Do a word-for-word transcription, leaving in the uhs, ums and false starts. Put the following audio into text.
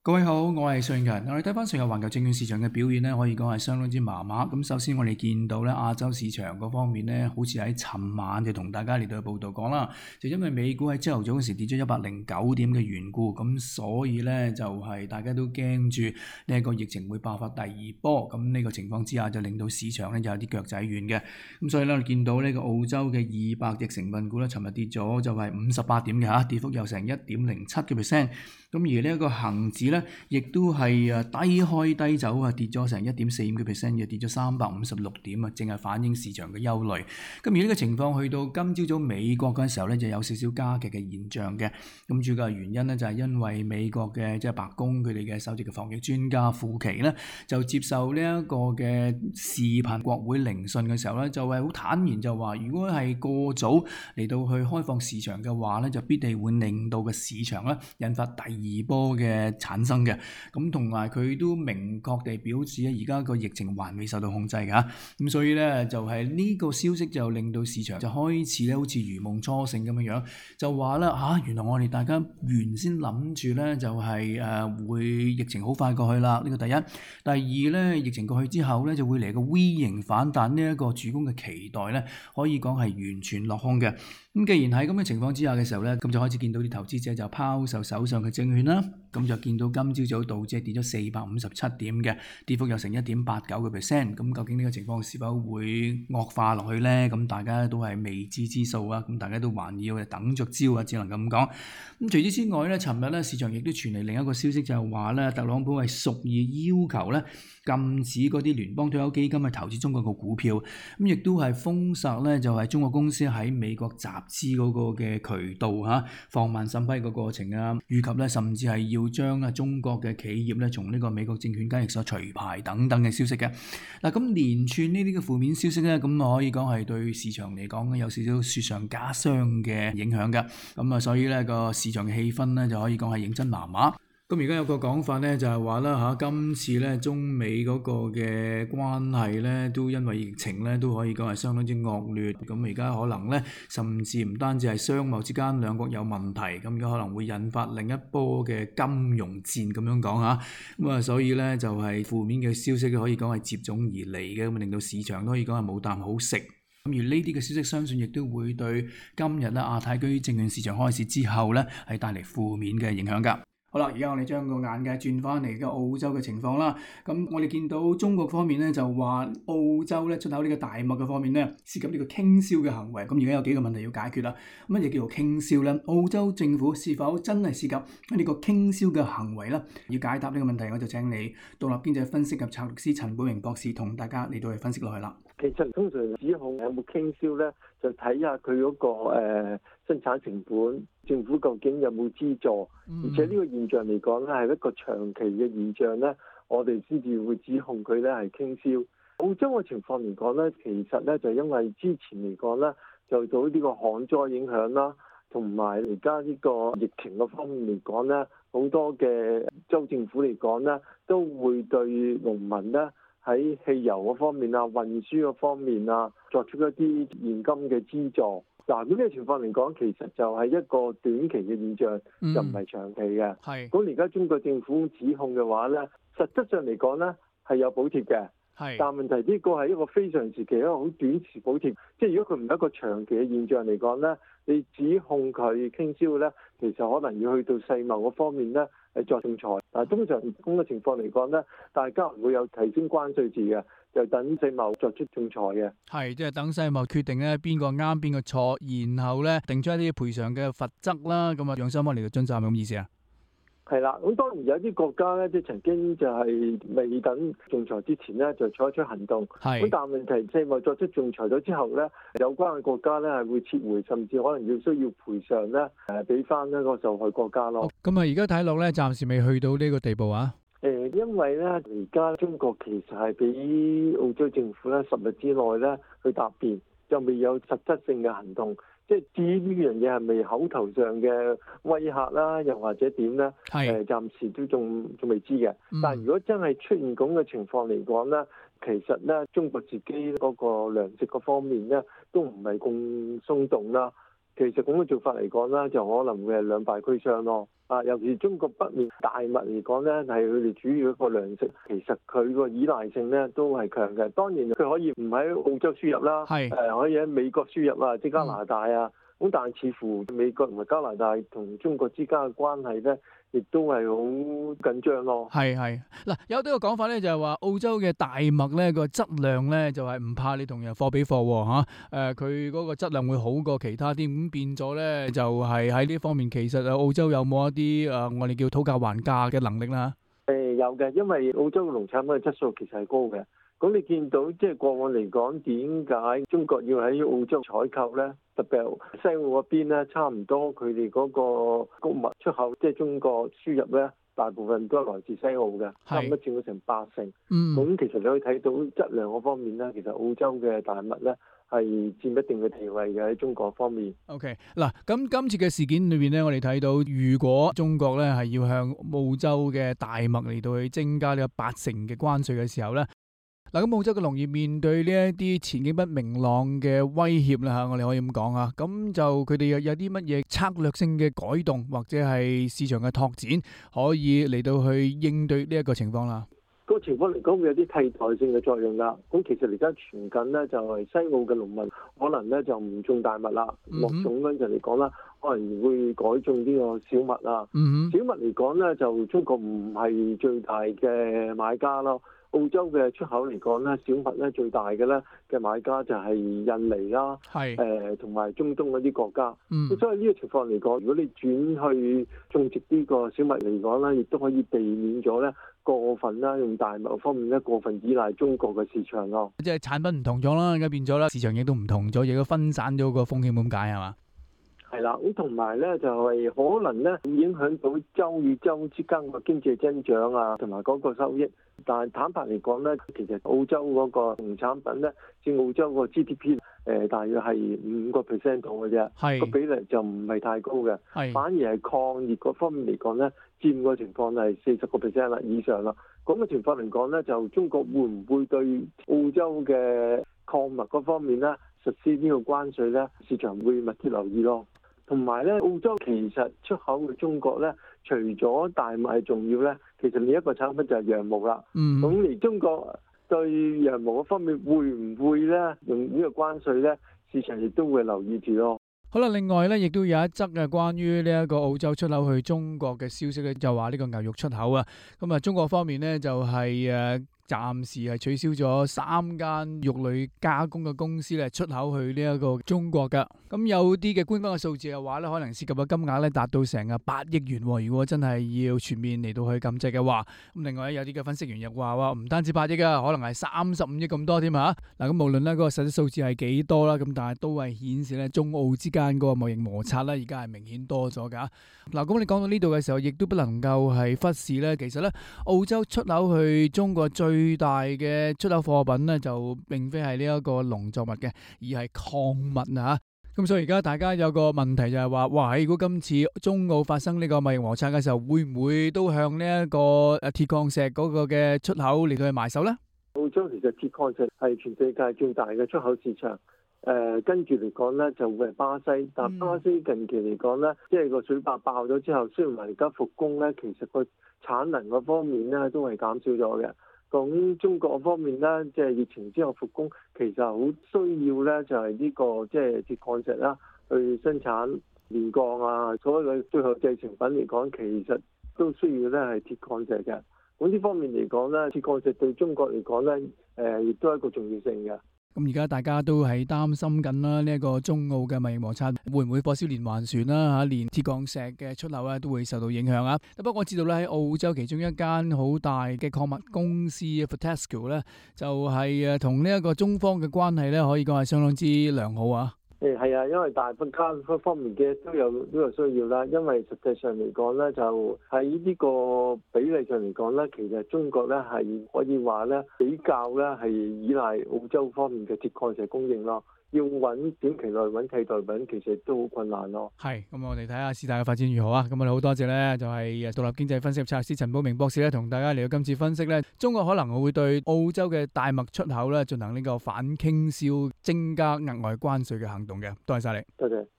各位好，我係瑞強。我哋睇翻上日環球證券市場嘅表現咧，可以講係相當之麻麻。咁首先我哋見到咧亞洲市場嗰方面咧，好似喺尋晚就同大家嚟到報道講啦，就因為美股喺朝頭早嗰時跌咗一百零九點嘅緣故，咁所以咧就係、是、大家都驚住呢一個疫情會爆發第二波。咁呢個情況之下就令到市場咧就有啲腳仔軟嘅。咁所以咧我哋見到呢個澳洲嘅二百隻成分股咧，尋日跌咗就係五十八點嘅嚇，跌幅有成一點零七嘅 percent。咁而呢一個恆指咧，亦都係誒低開低走啊，跌咗成一點四五個 percent 嘅，跌咗三百五十六點啊，正係反映市場嘅憂慮。咁而呢個情況去到今朝早美國嗰陣時候咧，就有少少加劇嘅現象嘅。咁主要嘅原因咧，就係因為美國嘅即係白宮佢哋嘅首席嘅防疫專家庫奇咧，就接受呢一個嘅視頻國會聆訊嘅時候咧，就係好坦然就話，如果係過早嚟到去開放市場嘅話咧，就必定會令到個市場咧引發第二波嘅產生嘅。咁同埋佢都明確地表示咧，而家個疫情還未受到控制㗎。咁所以咧就係呢個消息就令到市場就開始咧好似如夢初醒咁樣樣，就話咧嚇原來我哋大家原先諗住咧就係誒會疫情好快過去啦。呢個第一，第二咧疫情過去之後咧就會嚟個 V 型反彈，呢一個主攻嘅期待咧可以講係完全落空嘅。咁既然喺咁嘅情況之下嘅時候咧，咁就開始見到啲投資者就拋售手上嘅證券啦。咁就見到今朝早道指跌咗四百五十七點嘅，跌幅有成一點八九個 percent。咁究竟呢個情況是否會惡化落去呢？咁大家都係未知之數啊。咁大家都還要等着招啊，只能咁講。咁除此之外咧，尋日咧市場亦都傳嚟另一個消息，就係話咧特朗普係屬意要求咧禁止嗰啲聯邦退休基金去投資中國嘅股票。咁亦都係封殺咧就係中國公司喺美國集資嗰個嘅渠道嚇，放慢審批個過程啊，以及咧甚至係要將啊中國嘅企業咧從呢個美國證券交易所除牌等等嘅消息嘅。嗱，咁連串呢啲嘅負面消息咧，咁我可以講係對市場嚟講有少少雪上加霜嘅影響㗎。咁啊，所以咧個市場嘅氣氛咧就可以講係認真麻麻。咁而家有個講法咧，就係話啦嚇，今次咧中美嗰個嘅關係咧，都因為疫情咧，都可以講係相當之惡劣。咁而家可能咧，甚至唔單止係商貿之間兩國有問題，咁而家可能會引發另一波嘅金融戰咁樣講嚇。咁啊，所以咧就係負面嘅消息可以講係接踵而嚟嘅，咁令到市場都可以講係冇啖好食。咁而呢啲嘅消息，相信亦都會對今日咧亞太區證券市場開市之後咧，係帶嚟負面嘅影響㗎。好啦，而家我哋將個眼界轉翻嚟嘅澳洲嘅情況啦。咁我哋見到中國方面咧就話澳洲咧出口呢個大麥嘅方面咧涉及呢個傾銷嘅行為。咁而家有幾個問題要解決啦。乜嘢叫做傾銷咧？澳洲政府是否真係涉及呢個傾銷嘅行為咧？要解答呢個問題，我就請你獨立經濟分析及策略師陳寶明博士同大家嚟到去分析落去啦。 其實通常指控有冇傾銷咧，就睇下佢嗰個誒、呃、生產成本，政府究竟有冇資助，而且呢個現象嚟講咧係一個長期嘅現象咧，我哋先至會指控佢咧係傾銷。澳洲嘅情況嚟講咧，其實咧就因為之前嚟講咧就到呢個旱災影響啦，同埋而家呢個疫情嘅方面嚟講咧，好多嘅州政府嚟講咧都會對農民咧喺汽油嗰方面啊、運輸嗰方面啊，作出一啲現金嘅資助。嗱，咁呢個情況嚟講，其實就係一個短期嘅現象，嗯、就唔係長期嘅。係。咁而家中國政府指控嘅話咧，實質上嚟講咧係有補貼嘅。係。但問題呢個係一個非常時期，一個好短時補貼。即係如果佢唔係一個長期嘅現象嚟講咧，你指控佢傾銷咧，其實可能要去到世貿嗰方面咧係作仲裁。但係通常咁嘅情況嚟講咧，大家唔會有提升關稅字嘅。就等世貿作出仲裁嘅，係即係等世貿決定咧邊個啱邊個錯，然後咧定出一啲賠償嘅罰則啦。咁啊，讓雙方嚟到遵守係咪咁意思啊？ 係啦，咁當然有啲國家咧，即係曾經就係未等仲裁之前咧，就採取行動。係咁，但係問題世貿作出仲裁咗之後咧，有關嘅國家咧係會撤回，甚至可能要需要賠償咧，誒俾翻一個受害國家咯。咁啊，而家睇落咧，暫時未去到呢個地步啊。誒，因為咧，而家中國其實係俾澳洲政府咧十日之內咧去答辯，就未有實質性嘅行動。即係至於呢樣嘢係咪口頭上嘅威嚇啦，又或者點咧？係誒，暫時都仲仲未知嘅。嗯、但係如果真係出現咁嘅情況嚟講咧，其實咧中國自己嗰個糧食嗰方面咧都唔係咁鬆動啦。其實咁嘅做法嚟講咧，就可能會係兩敗俱傷咯。 啊，尤其是中國北面大麥嚟講咧，係佢哋主要一個糧食，其實佢個依賴性咧都係強嘅。當然佢可以唔喺澳洲輸入啦， 係誒、呃、可以喺美國輸入啊，即加拿大啊。咁、嗯、但係似乎美國同埋加拿大同中國之間嘅關係咧，亦都係好緊張咯。 係係嗱，有啲個講法咧就係話澳洲嘅大麥咧個質量咧就係唔怕你同人貨比貨喎嚇，誒佢嗰個質量會好過其他啲，咁變咗咧就係喺呢方面其實啊澳洲有冇一啲誒、呃、我哋叫討價還價嘅能力啦？ 誒、呃、有嘅，因為澳洲嘅農產品嘅質素其實係高嘅。咁你見到即係過往嚟講，點解中國要喺澳洲採購咧？特別係西澳嗰邊咧，差唔多佢哋嗰個穀物出口，即係中國輸入咧，大部分都係來自西澳嘅，差唔多佔到成八成。 嗯， 咁其實你可以睇到質量嗰方面咧，其實澳洲嘅大麥咧係佔一定嘅地位嘅喺中國方面。 OK，嗱，咁今次嘅事件裏邊咧，我哋睇到如果中國咧係要向澳洲嘅大麥嚟到去增加呢個八成嘅關稅嘅時候咧。嗱，咁澳洲嘅農業面對呢一啲前景不明朗嘅威脅啦嚇，我哋可以咁講啊，咁就佢哋有有啲乜嘢策略性嘅改動或者係市場嘅拓展，可以嚟到去應對呢一個情況啦。 個情況嚟講會有啲替代性嘅作用啦。咁其實而家傳緊咧就係西澳嘅農民可能咧就唔種大麥啦，落種嗰陣嚟講啦，可能會改種呢個小麥啊。 嗯、 小麥嚟講咧就中國唔係最大嘅買家咯。澳洲嘅出口嚟講咧，小麥咧最大嘅咧嘅買家就係印尼啦，誒同埋中東嗰啲國家。嗯，所以呢個情況嚟講，如果你轉去種植呢個小麥嚟講咧，亦都可以避免咗咧過分啦，用大麥方面咧過分依賴中國嘅市場咯。 即係產品唔同咗啦，而家變咗啦，市場亦都唔同咗，亦都分散咗個風險咁解係嘛？ 係啦，咁同埋咧就係、是、可能咧會影響到州與州之間個經濟增長啊，同埋嗰個收益。但係坦白嚟講咧，其實澳洲嗰個農產品咧，佔澳洲個 G D P 誒、呃、大約係五個 percent 度嘅啫，個比例就唔係太高嘅。反而係礦業嗰方面嚟講咧，佔個情況係四十個 percent 啦以上啦。咁嘅情況嚟講咧，就中國會唔會對澳洲嘅礦物嗰方面咧實施呢個關稅咧？市場會密切留意咯。同埋咧，澳洲其實出口嘅中國咧，除咗大麥係重要咧，其實另一個產品就係羊毛啦。嗯，咁而中國對羊毛嗰方面會唔會咧用呢個關稅咧？市場亦都會留意住咯。 好啦，另外咧，亦都有一則嘅關於呢一個澳洲出口去中國嘅消息咧，就話呢個牛肉出口啊，咁啊，中國方面咧就係誒。暫時係取消咗三間肉類加工嘅公司咧出口去呢一個中國㗎。咁有啲嘅官方嘅數字嘅話咧，可能涉及嘅金額咧達到成啊八億元。如果真係要全面嚟到去禁制嘅話，咁另外有啲嘅分析員又話話唔單止八億啊，可能係三十五億咁多添嚇。嗱，咁無論咧嗰個實際數字係幾多啦，咁但係都係顯示咧中澳之間嗰個貿易摩擦咧，而家係明顯多咗㗎。嗱，咁你講到呢度嘅時候，亦都不能夠係忽視咧，其實咧澳洲出口去中國最最大嘅出口貨品咧，就並非係呢一個農作物嘅，而係礦物啊！咁所以而家大家有個問題就係話，哇！如果今次中澳發生呢個貿易摩擦嘅時候，會唔會都向呢一個誒鐵礦石嗰個嘅出口嚟到去埋手咧？ 澳洲其實鐵礦石係全世界最大嘅出口市場。誒、呃、跟住嚟講咧，就會係巴西。但巴西近期嚟講咧，嗯、即係個水壩爆咗之後，雖然話而家復工咧，其實個產能嗰方面咧都係減少咗嘅。咁中國方面咧，即係疫情之後復工，其實好需要咧，就係呢個即係鐵礦石啦，去生產煉鋼啊，所有嘅最後製成品嚟講，其實都需要咧係鐵礦石嘅。咁呢方面嚟講咧，鐵礦石對中國嚟講咧，誒亦都係一個重要性嘅。 咁而家大家都係擔心緊啦，呢一個中澳嘅貿易摩擦會唔會火燒連環船啦嚇，連鐵礦石嘅出口咧都會受到影響啊！不過我知道咧喺澳洲其中一間好大嘅礦物公司 Fortescue 咧，就係誒同呢一個中方嘅關係咧，可以講係相當之良好啊！ 誒係啊，因為大部分方面嘅都有都有需要啦。因為實際上嚟講咧，就喺呢個比例上嚟講咧，其實中國咧係可以話咧比較咧係依賴澳洲方面嘅鐵礦石供應咯。要揾短期內揾替代品，其實都好困難咯。 係，咁我哋睇下事態嘅發展如何啊！咁我哋好多謝咧，就係獨立經濟分析策略師陳寶明博士咧，同大家嚟到今次分析咧，中國可能會對澳洲嘅大麥出口咧進行呢個反傾銷、增加額外關稅嘅行動嘅。多謝晒你。 多謝。